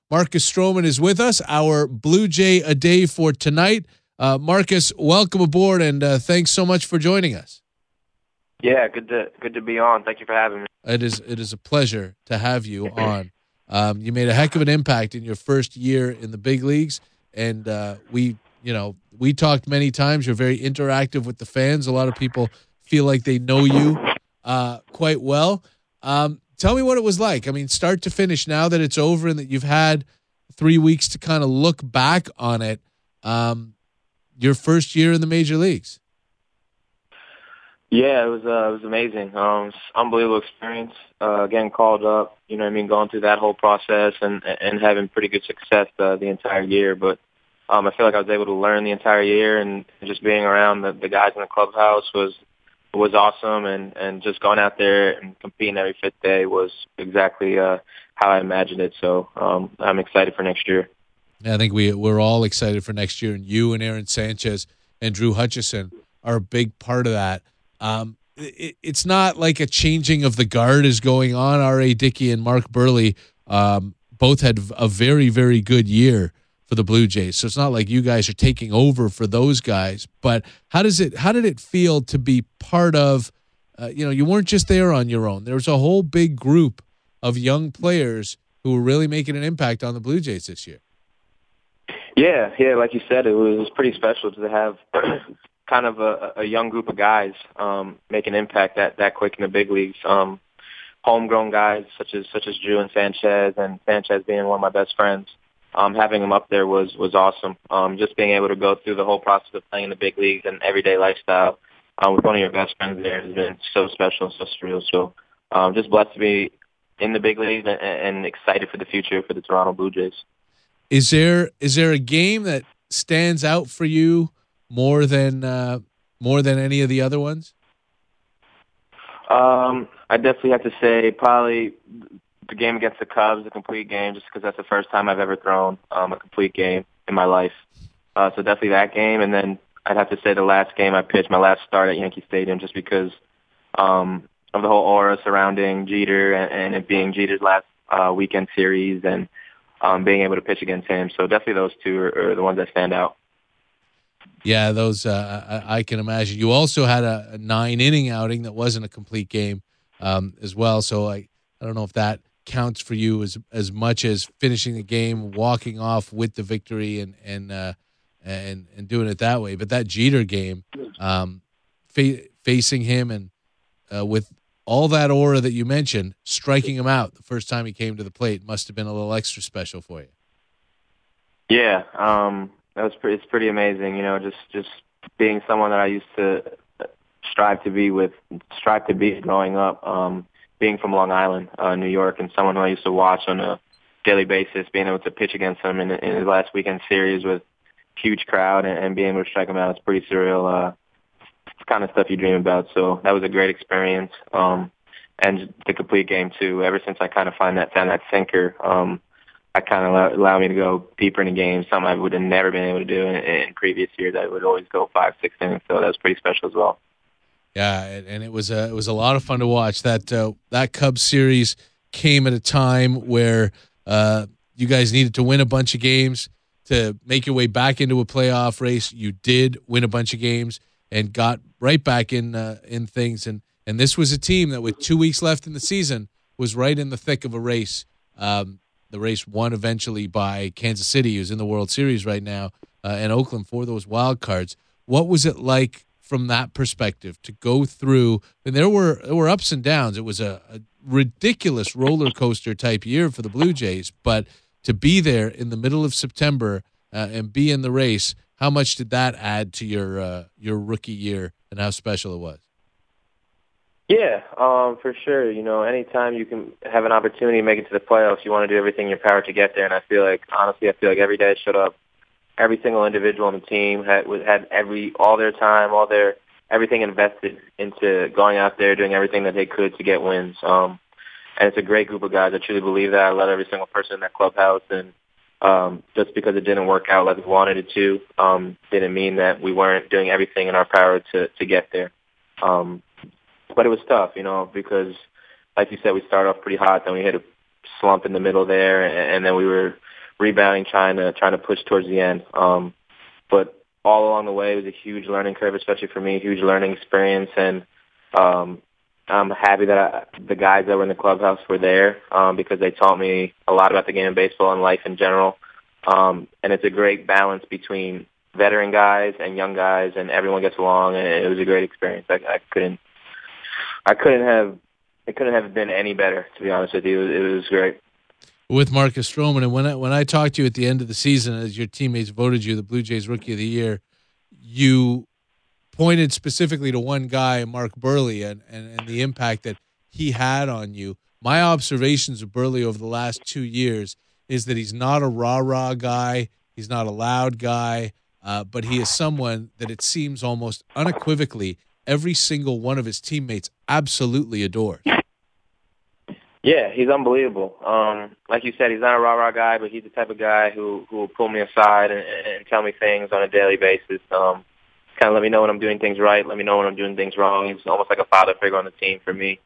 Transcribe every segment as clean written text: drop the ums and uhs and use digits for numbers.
Marcus Stroman is with us, our Blue Jay a day for tonight. Marcus, welcome aboard, and thanks so much for joining us. Yeah, good to be on. Thank you for having me. It is a pleasure to have you on. You made a heck of an impact in your first year in the big leagues, and we talked many times. You're very interactive with the fans. A lot of people feel like they know you quite well. Tell me what it was like. I mean, start to finish, now that it's over and that you've had 3 weeks to kind of look back on it. Your first year in the major leagues. Yeah, it was amazing. It's unbelievable experience. Getting called up, going through that whole process and having pretty good success the entire year. But I feel like I was able to learn the entire year, and just being around the guys in the clubhouse was awesome. And just going out there and competing every fifth day was exactly how I imagined it. So I'm excited for next year. I think we're all excited for next year, and you and Aaron Sanchez and Drew Hutchison are a big part of that. It's not like a changing of the guard is going on. R.A. Dickey and Mark Burley both had a very, very good year for the Blue Jays. So it's not like you guys are taking over for those guys. But how did it feel to be part of, you weren't just there on your own. There was a whole big group of young players who were really making an impact on the Blue Jays this year. Yeah, like you said, it was pretty special to have kind of a young group of guys make an impact that quick in the big leagues. Homegrown guys such as Drew and Sanchez being one of my best friends. Having them up there was awesome. Just being able to go through the whole process of playing in the big leagues and everyday lifestyle with one of your best friends there has been so special and so surreal. So just blessed to be in the big leagues and excited for the future for the Toronto Blue Jays. Is there a game that stands out for you more than any of the other ones? I definitely have to say probably the game against the Cubs, the complete game, just because that's the first time I've ever thrown a complete game in my life. So definitely that game, and then I'd have to say the last game I pitched, my last start at Yankee Stadium, just because of the whole aura surrounding Jeter and it being Jeter's last weekend series and being able to pitch against him. So definitely those two are the ones that stand out. Yeah, those I can imagine. You also had a 9-inning outing that wasn't a complete game as well. So I don't know if that counts for you as much as finishing the game, walking off with the victory, and doing it that way. But that Jeter game, facing him and with all that aura that you mentioned, striking him out the first time he came to the plate must have been a little extra special for you. Yeah, it's pretty amazing. Just being someone that I used to strive to be growing up. Being from Long Island, New York, and someone who I used to watch on a daily basis, being able to pitch against him in his last weekend series with huge crowd and being able to strike him out, it's pretty surreal. It's the kind of stuff you dream about. So that was a great experience. And the complete game too. Ever since I kind of found that sinker, I kind of allow me to go deeper in the game, something I would have never been able to do in previous years. I would always go 5-6 innings, so that was pretty special as well. Yeah, and it was a lot of fun to watch. That Cubs series came at a time where you guys needed to win a bunch of games to make your way back into a playoff race. You did win a bunch of games and got right back in things. And this was a team that, with 2 weeks left in the season, was right in the thick of a race. The race won eventually by Kansas City, who's in the World Series right now, and Oakland for those wild cards. What was it like from that perspective to go through? And there were ups and downs. It was a ridiculous roller coaster type year for the Blue Jays, but to be there in the middle of September and be in the race, how much did that add to your rookie year and how special it was? Yeah, for sure. Anytime you can have an opportunity to make it to the playoffs, you want to do everything in your power to get there. And I feel like every day I showed up, every single individual on the team had all their time, everything invested into going out there, doing everything that they could to get wins. And it's a great group of guys. I truly believe that. I love every single person in that clubhouse. And just because it didn't work out like we wanted it to, didn't mean that we weren't doing everything in our power to get there. But it was tough, because, like you said, we started off pretty hot, then we hit a slump in the middle there, and then we were rebounding, trying to push towards the end. But all along the way, it was a huge learning curve, especially for me, huge learning experience. And I'm happy that the guys that were in the clubhouse were there because they taught me a lot about the game of baseball and life in general. And it's a great balance between veteran guys and young guys, and everyone gets along, and it was a great experience. It couldn't have been any better, to be honest with you. It was great. With Marcus Stroman, and when I talked to you at the end of the season, as your teammates voted you the Blue Jays Rookie of the Year, you pointed specifically to one guy, Mark Buehrle, and the impact that he had on you. My observations of Buehrle over the last 2 years is that he's not a rah-rah guy, he's not a loud guy, but he is someone that it seems almost unequivocally every single one of his teammates absolutely adores. Yeah, he's unbelievable. Like you said, he's not a rah-rah guy, but he's the type of guy who will pull me aside and tell me things on a daily basis. Kind of let me know when I'm doing things right, let me know when I'm doing things wrong. He's almost like a father figure on the team for me.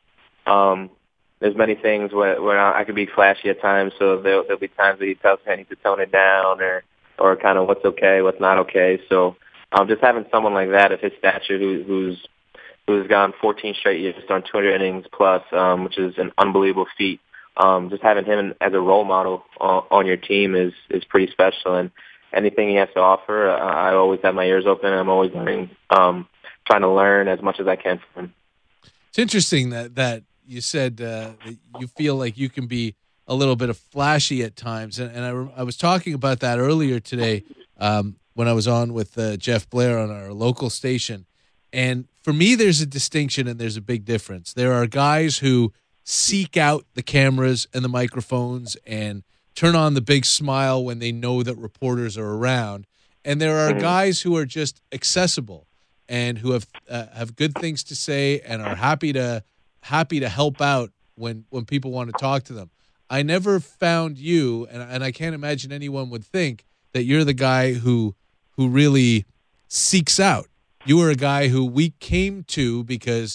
There's many things where I could be flashy at times, so there'll be times that he tells me I need to tone it down or kind of what's okay, what's not okay. So just having someone like that of his stature who's gone 14 straight years, done 200 innings plus, which is an unbelievable feat. Just having him as a role model on your team is pretty special. And anything he has to offer, I always have my ears open. I'm always learning, trying to learn as much as I can from him. It's interesting that you said that you feel like you can be a little bit of flashy at times, and I was talking about that earlier today when I was on with Jeff Blair on our local station. And for me, there's a distinction and there's a big difference. There are guys who seek out the cameras and the microphones and turn on the big smile when they know that reporters are around. And there are guys who are just accessible and who have good things to say and are happy to help out when people want to talk to them. I never found you, and I can't imagine anyone would think that you're the guy who really seeks out. You were a guy who we came to because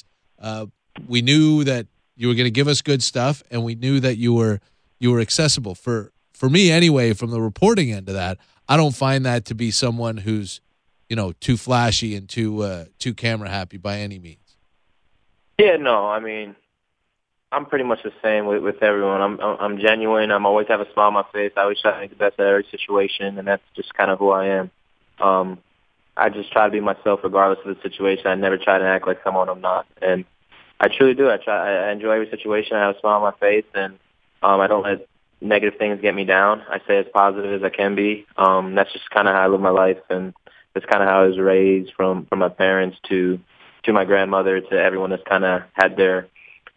we knew that you were going to give us good stuff, and we knew that you were accessible. For me, anyway, from the reporting end of that, I don't find that to be someone who's too flashy and too camera happy by any means. Yeah, no, I mean, I'm pretty much the same with everyone. I'm genuine. I'm always have a smile on my face. I always try to make the best of every situation, and that's just kind of who I am. I just try to be myself regardless of the situation. I never try to act like someone I'm not, and I truly do. I enjoy every situation. I have a smile on my face, and I don't let negative things get me down. I stay as positive as I can be. That's just kind of how I live my life, and that's kind of how I was raised from my parents to my grandmother to everyone that's kind of had their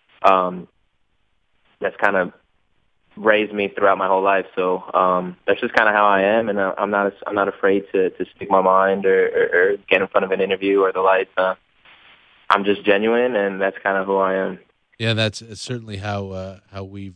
that's kind of raised me throughout my whole life. So that's just kind of how I am, and I'm not afraid to speak my mind or get in front of an interview or the lights. I'm just genuine, and that's kind of who I am. Yeah, that's certainly how we've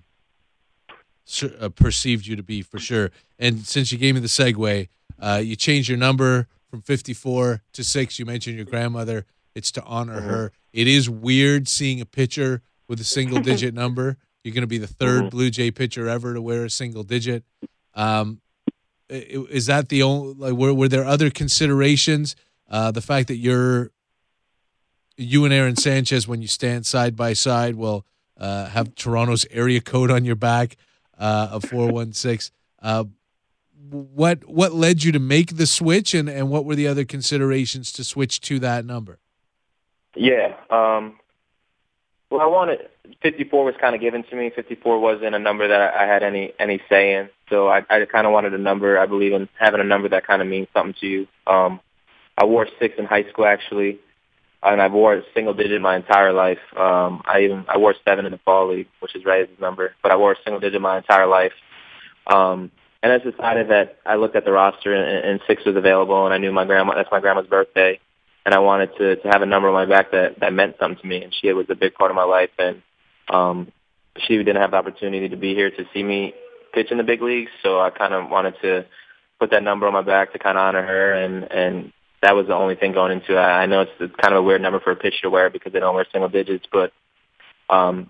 perceived you to be, for sure. And since you gave me the segue, you changed your number from 54 to 6. You mentioned your grandmother. It's to honor her. It is weird seeing a pitcher with a single-digit number. You're going to be the third Blue Jay pitcher ever to wear a single digit. Is that the only? Were there other considerations? The fact that you and Aaron Sanchez, when you stand side by side, will have Toronto's area code on your back of 416. What led you to make the switch, and what were the other considerations to switch to that number? Yeah. Well, I wanted 54 was kind of given to me. 54 wasn't a number that I had any say in. So I kind of wanted a number. I believe in having a number that kind of means something to you. I wore 6 in high school, actually, and I wore a single digit my entire life. I wore 7 in the fall league, which is Reyes' number, but I wore a single digit my entire life. And I decided that I looked at the roster and 6 was available, and I knew that's my grandma's birthday. And I wanted to have a number on my back that meant something to me, and she was a big part of my life. And she didn't have the opportunity to be here to see me pitch in the big leagues, so I kind of wanted to put that number on my back to kind of honor her, and that was the only thing going into it. I know it's kind of a weird number for a pitcher to wear because they don't wear single digits, but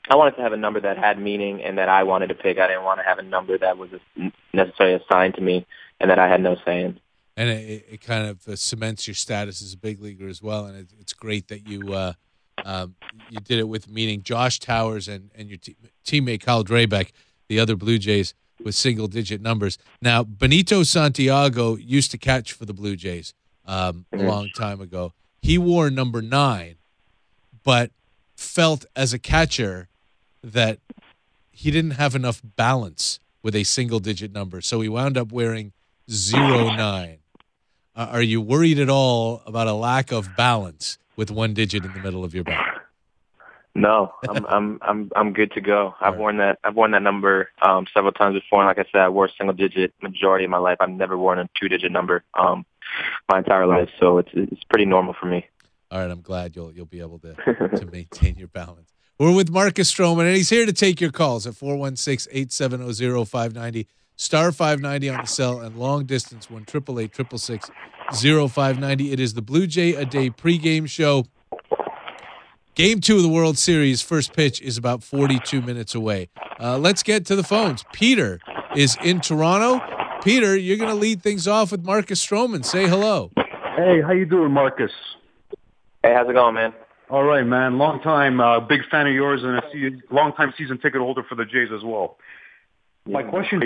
I wanted to have a number that had meaning and that I wanted to pick. I didn't want to have a number that was necessarily assigned to me and that I had no say in. And it kind of cements your status as a big leaguer as well. And it's great that you did it with meaning. Josh Towers and your teammate Kyle Drabek, the other Blue Jays, with single-digit numbers. Now, Benito Santiago used to catch for the Blue Jays a long time ago. He wore number 9, but felt as a catcher that he didn't have enough balance with a single-digit number, so he wound up wearing 09. Are you worried at all about a lack of balance with one digit in the middle of your bat? No, I'm good to go. I've worn that number several times before, and like I said, I wore single-digit majority of my life. I've never worn a 2-digit number my entire life, so it's pretty normal for me. All right, I'm glad you'll be able to maintain your balance. We're with Marcus Stroman, and he's here to take your calls at 416-870-0590, star 590 on the cell, and long distance 1-888-666-0590. It is the Blue Jay A Day pregame show. Game 2 of the World Series, first pitch is about 42 minutes away. Let's get to the phones. Peter is in Toronto. Peter, you're going to lead things off with Marcus Stroman. Say hello. Hey, how you doing, Marcus? Hey, how's it going, man? All right, man. Long time, big fan of yours, and a long-time season ticket holder for the Jays as well. My question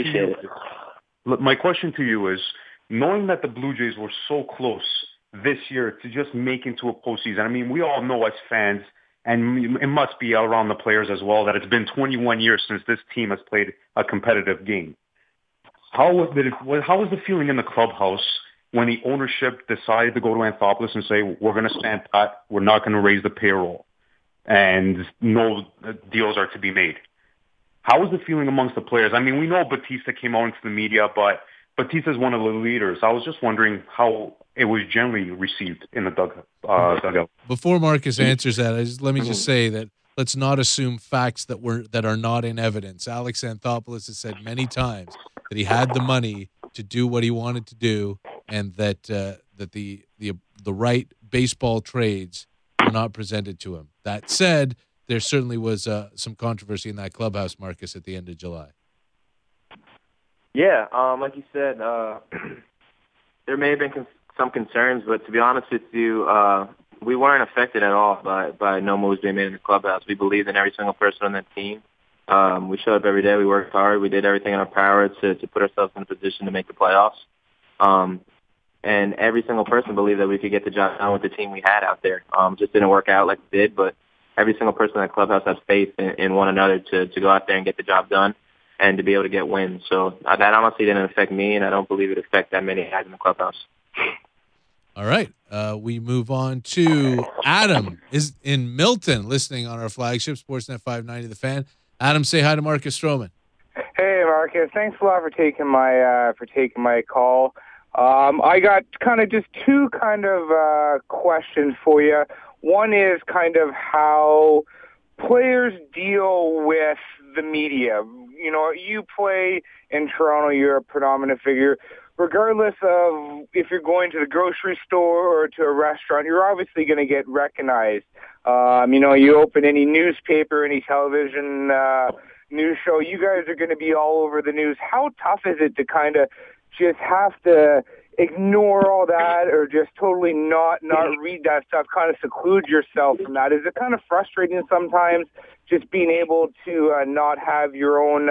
to you is, knowing that the Blue Jays were so close this year to just make into a postseason, I mean, we all know as fans, and it must be around the players as well, that it's been 21 years since this team has played a competitive game. How was the feeling in the clubhouse when the ownership decided to go to Anthopoulos and say, we're going to stand pat, we're not going to raise the payroll, and no deals are to be made? How was the feeling amongst the players? I mean, we know Batista came out into the media, but Batista is one of the leaders. I was just wondering how it was generally received in the dugout. Before Marcus answers that, let me just say that let's not assume facts that are not in evidence. Alex Anthopoulos has said many times that he had the money to do what he wanted to do, and that the right baseball trades were not presented to him. That said, there certainly was some controversy in that clubhouse, Marcus, at the end of July. Yeah, like you said, there may have been some concerns, but to be honest with you, we weren't affected at all by no moves being made in the clubhouse. We believed in every single person on that team. We showed up every day. We worked hard. We did everything in our power to put ourselves in a position to make the playoffs. And every single person believed that we could get the job done with the team we had out there. Just didn't work out like it did, but every single person in that clubhouse has faith in one another to go out there and get the job done and to be able to get wins. So that honestly didn't affect me, and I don't believe it affected that many guys in the clubhouse. All right. We move on to Adam is in Milton, listening on our flagship, Sportsnet 590 The Fan. Adam, say hi to Marcus Stroman. Hey, Marcus. Thanks a lot for taking my call. I got kind of just two kind of questions for you. One is kind of how players deal with the media. You know, you play in Toronto, you're a predominant figure. Regardless of if you're going to the grocery store or to a restaurant, you're obviously going to get recognized. You know, you open any newspaper, any television news show, you guys are going to be all over the news. How tough is it to kind of just have to ignore all that or just totally not read that stuff, kind of seclude yourself from that? Is it kind of frustrating sometimes just being able to not have your own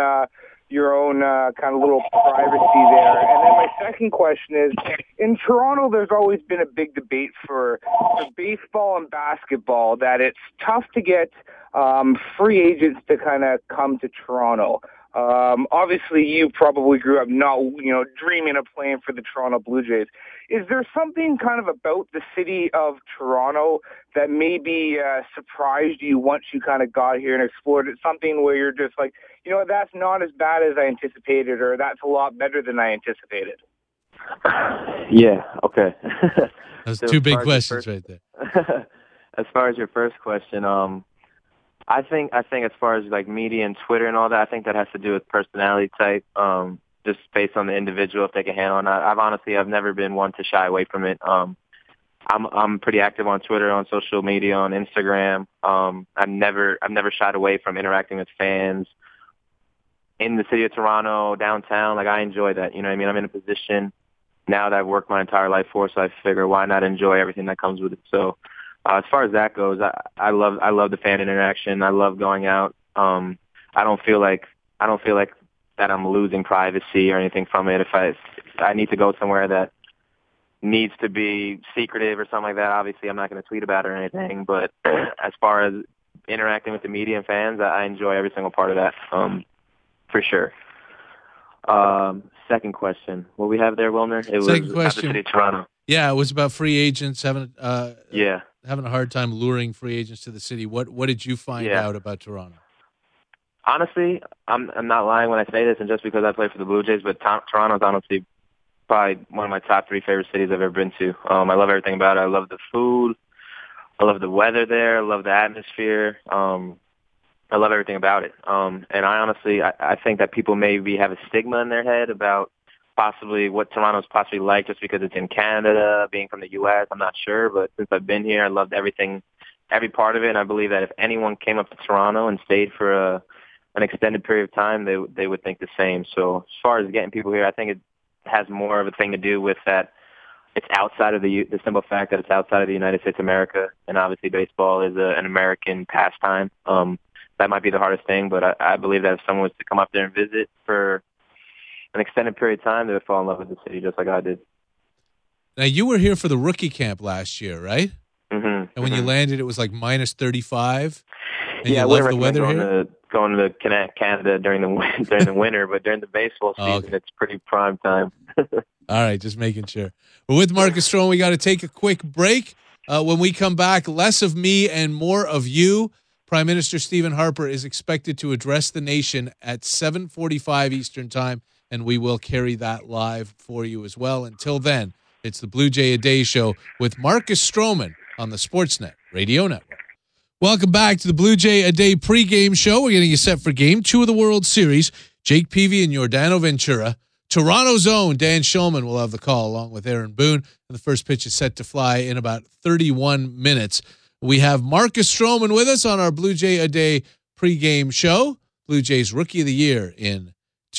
kind of little privacy there? And then my second question is, in Toronto, there's always been a big debate for baseball and basketball that it's tough to get free agents to kind of come to Toronto. Obviously, you probably grew up not, dreaming of playing for the Toronto Blue Jays. Is there something kind of about the city of Toronto that maybe surprised you once you kind of got here and explored it? Something where you're just like, that's not as bad as I anticipated, or that's a lot better than I anticipated? Yeah, okay. Those two big questions right there. As far as your first question, I think as far as like media and Twitter and all that, I think that has to do with personality type, just based on the individual if they can handle it. I've never been one to shy away from it. I'm pretty active on Twitter, on social media, on Instagram. I've never shied away from interacting with fans in the city of Toronto, downtown. Like, I enjoy that. You know what I mean? I'm in a position now that I've worked my entire life for, so I figure why not enjoy everything that comes with it. So as far as that goes, I love the fan interaction. I love going out. I don't feel like that I'm losing privacy or anything from it. If I need to go somewhere that needs to be secretive or something like that, obviously I'm not going to tweet about it or anything. But as far as interacting with the media and fans, I enjoy every single part of that, for sure. Second question. What we have there, Wilner? It was about the city of Toronto. Yeah, it was about free agents having a hard time luring free agents to the city. What did you find out about Toronto? Honestly, I'm not lying when I say this, and just because I play for the Blue Jays, but Toronto's honestly probably one of my top 3 favorite cities I've ever been to. I love everything about it. I love the food. I love the weather there. I love the atmosphere. I love everything about it. And I honestly, I think that people maybe have a stigma in their head about possibly what Toronto's possibly like just because it's in Canada, being from the U.S. I'm not sure, but since I've been here, I loved everything, every part of it. And I believe that if anyone came up to Toronto and stayed for an extended period of time, they would think the same. So as far as getting people here, I think it has more of a thing to do with that it's outside of the simple fact that it's outside of the United States of America, and obviously baseball is an American pastime. That might be the hardest thing, but I believe that if someone was to come up there and visit for an extended period of time, they would fall in love with the city just like I did. Now, you were here for the rookie camp last year, right? Mm-hmm. And when you landed, it was like minus 35. And yeah, you love the weather here? Going to Canada during the winter, but during the baseball season, It's pretty prime time. All right, just making sure. We're with Marcus Stroman. We got to take a quick break. When we come back, less of me and more of you. Prime Minister Stephen Harper is expected to address the nation at 7:45 Eastern Time, and we will carry that live for you as well. Until then, it's the Blue Jay A Day Show with Marcus Stroman on the Sportsnet Radio Network. Welcome back to the Blue Jay A Day pregame show. We're getting you set for Game 2 of the World Series. Jake Peavy and Yordano Ventura. Toronto's own Dan Shulman will have the call along with Aaron Boone. And the first pitch is set to fly in about 31 minutes. We have Marcus Stroman with us on our Blue Jay A Day pregame show. Blue Jays Rookie of the Year in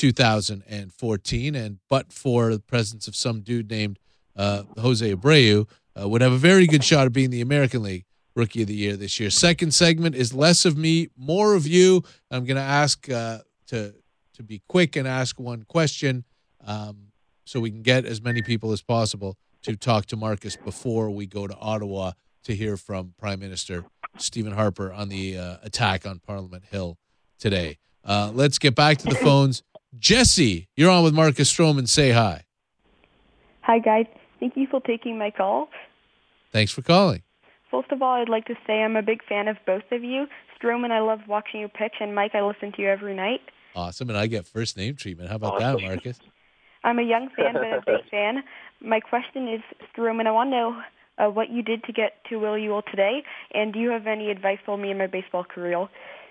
2014. And but for the presence of some dude named Jose Abreu, would have a very good shot at being the American League Rookie of the Year this year. Second segment is less of me, more of you. I'm going to ask to be quick and ask one question so we can get as many people as possible to talk to Marcus before we go to Ottawa to hear from Prime Minister Stephen Harper on the attack on Parliament Hill today. Let's get back to the phones. Jesse, you're on with Marcus Stroman. Say hi. Hi, guys. Thank you for taking my call. Thanks for calling. First of all, I'd like to say I'm a big fan of both of you. Stroman, I love watching you pitch, and Mike, I listen to you every night. Awesome, and I get first name treatment. How about that, Marcus? I'm a young fan, but a big fan. My question is, Stroman, I want to know what you did to get to where you are today, and do you have any advice for me in my baseball career?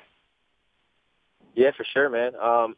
Yeah, for sure, man.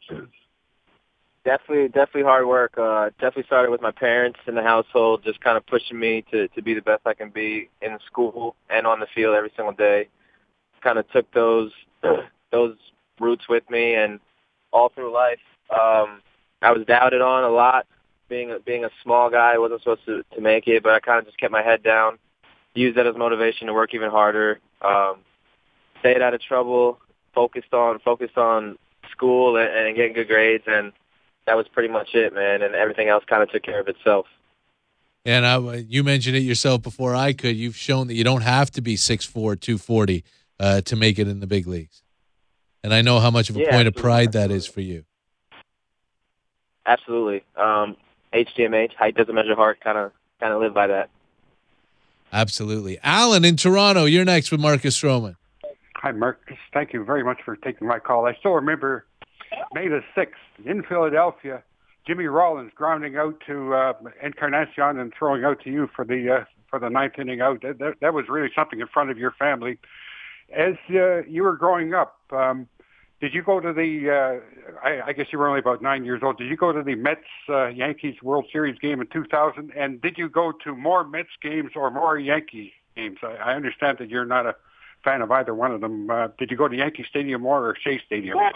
Definitely hard work. Definitely started with my parents in the household, just kind of pushing me to be the best I can be in school and on the field every single day. Kind of took those roots with me, and all through life, I was doubted on a lot. Being a small guy, I wasn't supposed to make it, but I kind of just kept my head down, used that as motivation to work even harder, stayed out of trouble, focused on school and getting good grades, and that was pretty much it, man. And everything else kind of took care of itself. And you mentioned it yourself before I could. You've shown that you don't have to be 6'4", 240 to make it in the big leagues. And I know how much of a point of pride that is for you. Absolutely. HDMH, height doesn't measure heart, kind of live by that. Absolutely. Alan in Toronto, you're next with Marcus Stroman. Hi, Marcus. Thank you very much for taking my call. I still remember May the 6th in Philadelphia, Jimmy Rollins grounding out to Encarnacion and throwing out to you for the ninth inning out. That was really something in front of your family. As you were growing up, Did you go to the? I guess you were only about 9 years old. Did you go to the Mets Yankees World Series game in 2000? And did you go to more Mets games or more Yankee games? I understand that you're not a fan of either one of them. Did you go to Yankee Stadium more or Shea Stadium more?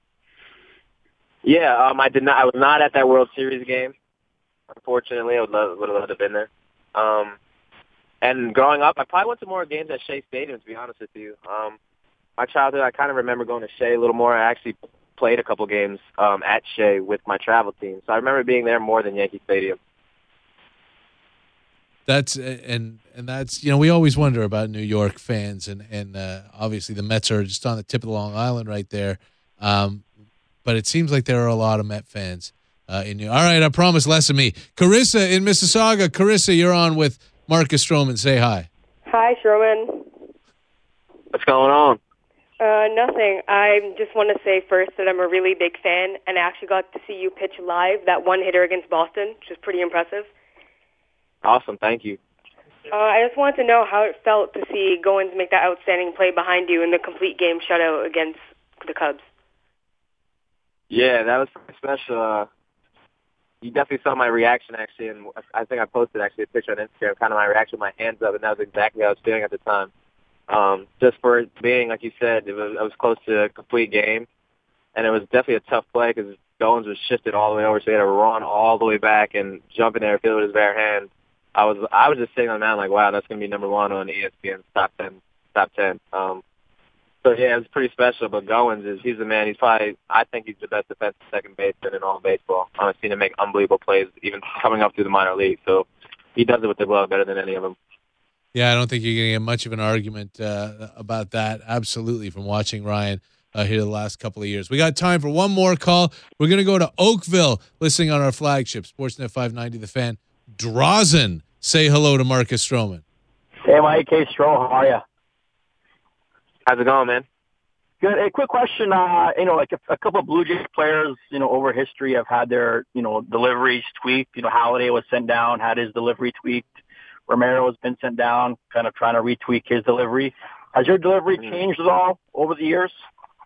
Yeah, I did not. I was not at that World Series game. Unfortunately, I would have loved to have been there. And growing up, I probably went to more games at Shea Stadium, to be honest with you. My childhood, I kind of remember going to Shea a little more. I actually played a couple games at Shea with my travel team, so I remember being there more than Yankee Stadium. That's we always wonder about New York fans, and obviously the Mets are just on the tip of the Long Island right there. But it seems like there are a lot of Met fans in New York. All right, I promise less of me. Carissa in Mississauga. Carissa, you're on with Marcus Stroman. Say hi. Hi, Stroman. What's going on? Nothing. I just want to say first that I'm a really big fan, and I actually got to see you pitch live that one hitter against Boston, which was pretty impressive. Awesome, thank you. I just wanted to know how it felt to see Goins make that outstanding play behind you in the complete game shutout against the Cubs. Yeah, that was pretty special. You definitely saw my reaction, actually, and I think I posted, actually, a picture on Instagram, kind of my reaction with my hands up, and that was exactly how I was feeling at the time. Just for it being, like you said, I was close to a complete game, and it was definitely a tough play because Goins was shifted all the way over, so he had to run all the way back and jump in there and feel it with his bare hand. I was just sitting on the mound like, wow, that's going to be number one on ESPN's top 10. So, yeah, it was pretty special, but Goins, he's the man. I think he's the best defensive second baseman in all baseball. I've seen him make unbelievable plays, even coming up through the minor league. So he does it with the glove better than any of them. Yeah, I don't think you're going to get much of an argument about that. Absolutely, from watching Ryan here the last couple of years. We got time for one more call. We're going to go to Oakville, listening on our flagship, Sportsnet 590 The Fan. Drazen, say hello to Marcus Stroman. Hey, Mike. Hey, Stro. How are you? How's it going, man? Good. A quick question. Like a couple of Blue Jays players, over history have had their, deliveries tweaked. Halladay was sent down, had his delivery tweaked. Romero has been sent down, kind of trying to retweak his delivery. Has your delivery changed at all over the years?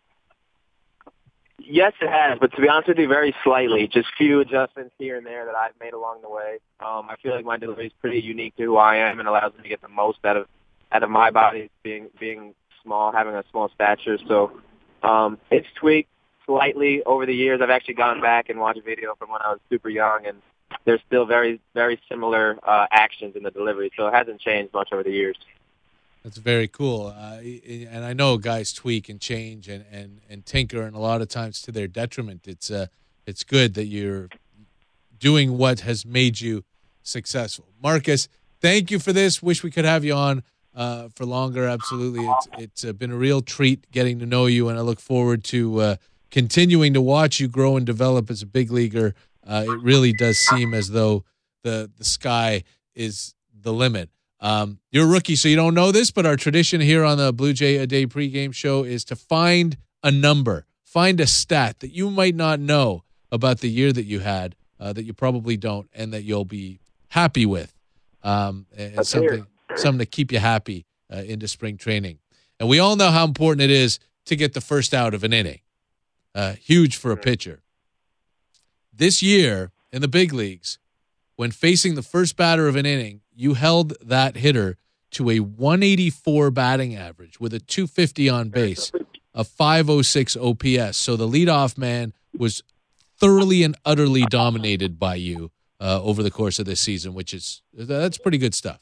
Yes, it has, but to be honest with you, very slightly. Just few adjustments here and there that I've made along the way. I feel like my delivery is pretty unique to who I am and allows me to get the most out of my body, being small, having a small stature. So it's tweaked slightly over the years. I've actually gone back and watched a video from when I was super young, and there's still very, very similar actions in the delivery. So it hasn't changed much over the years. That's very cool. And I know guys tweak and change and tinker, and a lot of times to their detriment. It's good that you're doing what has made you successful. Marcus, thank you for this. Wish we could have you on for longer. Absolutely. It's been a real treat getting to know you, and I look forward to continuing to watch you grow and develop as a big leaguer. It really does seem as though the sky is the limit. You're a rookie, so you don't know this, but our tradition here on the Blue Jay A Day pregame show is to find a number, find a stat that you might not know about the year that you had, that you probably don't, and that you'll be happy with. And something to keep you happy into spring training. And we all know how important it is to get the first out of an inning. Huge for a pitcher. This year in the big leagues, when facing the first batter of an inning, you held that hitter to a 184 batting average with a 250 on base, a 506 OPS. So the leadoff man was thoroughly and utterly dominated by you over the course of this season, that's pretty good stuff.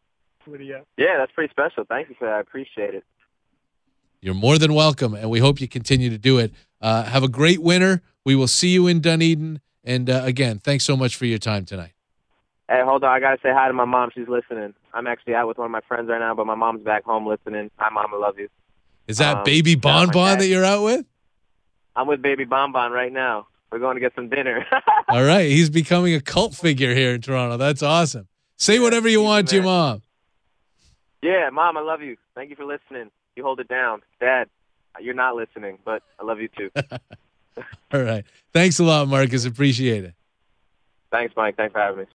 Yeah, that's pretty special. Thank you for that. I appreciate it. You're more than welcome, and we hope you continue to do it. Have a great winter. We will see you in Dunedin. And again, thanks so much for your time tonight. Hey, hold on. I got to say hi to my mom. She's listening. I'm actually out with one of my friends right now, but my mom's back home listening. Hi, Mom. I love you. Is that Baby Bonbon that you're out with? I'm with Baby Bonbon right now. We're going to get some dinner. All right. He's becoming a cult figure here in Toronto. That's awesome. Say whatever you want to your mom. Yeah, Mom, I love you. Thank you for listening. You hold it down. Dad, you're not listening, but I love you too. All right. Thanks a lot, Marcus. Appreciate it. Thanks, Mike. Thanks for having me.